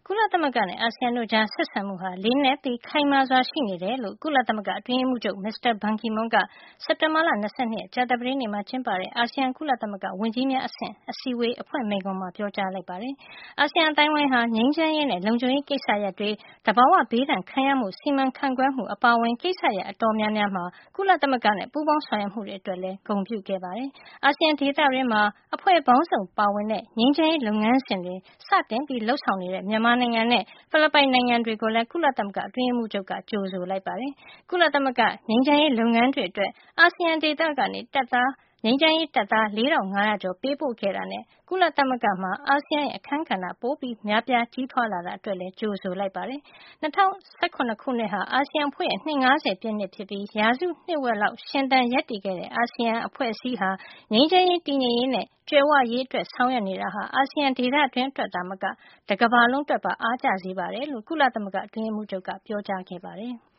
ကုလသမဂ္ဂနဲ့အာဆီယံတို့ကြားဆက်ဆံမှုဟာလေးနက်ပြီးခိုင်မာစွာရှိနေတယ်လို့ကုလသမဂ္ဂအတွင်းရေးမှူးချုပ်မစ္စတာဘန်ကီမွန်းကစက်တင်ဘာလ22ရက်ကြာသပတေးနေ့မှာကျင်းပတဲ့အာဆီယံကုလသမဂ္ဂဝန်ကြီးများအဆင့်အစည်းအဝေးအဖွဲ့မိန့်ခွန်းမှာပြောကြားလိုက်ပါတယ်။အာဆီယံအတိုင်းဝိုင်းဟာငြိမ်းချမ်းရေးနဲ့လုံခြုံရေးကိစ္စရပ်တွေတဘာဝဘေးဒဏ်ခံရမှုစီမံခန့်ခွဲမှုအပါအဝင်ကိစ္စရပ်အတော်များများမှာကုလသမဂ္ဂနဲ့ပူးပေါင်းဆောင်ရွက်မှုတွေအတွက်လည်းဂုဏ်ပြုခဲ့ပါတယ်။အာဆီယံဒေသတွင်းမှာအဖွဲ့ပေါင်းစုံပါဝင်တဲ့ငြိမ်းချမ်းရေးလုပ်ငန်းစဉ်တွေစတင်ပြီးလှုပ်ဆောင်နေတဲ့မြန်မာနိုင်ငံနဲ့ဖိလစ်ပိုင်နိုင်ငံတွေကိုလည်းကုလသမဂ္ဂအတွင်းရေးမှူးချုပ်ကကြိုဆိုလိုက်ပါတယ်။ကုလသမဂ္ဂငြိမ်းချမ်းရေးလုပ်ငန်းတွေအတွက်အာဆီယံဒေသကနေငြိမ်းချမ်းရေးတပ်သား 4,500 ကျော်ပေးပို့ခဲ့တာနဲ့ကုလသမဂ္ဂမှာအာဆီယံရဲ့အခန်းကဏ္ဍပိုပြီးများပြားကြီးထွားလာတာအတွက်လည်းကြိုဆိုလိုက်ပါတယ်။2017ခုနှစ်ဟာအာဆီယံအဖွဲ့ရဲ့နှစ် 50 ပြည့်နှစ်ဖြစ်ပြီးရာစုနှစ်ဝက်လောက်ရှင်သန်ရပ်တည်ခဲ့တဲ့အာဆီယံအဖွဲ့အစည်းဟာငြိမ်းချမ်းရေးတည်ငြိမ်ရေးနဲ့ကြွယ်ဝရေးအတွက်ဆောင်ရွက်နေတာဟာအာဆီယံဒေသတွင်းအတွက်သာမကတကမ္ဘာလုံးအတွက်ပါအားကျစေပါတယ်လို့ကုလသမဂ္ဂအတွင်းရေးမှူးချုပ်ကပြောကြားခဲ့ပါတယ်။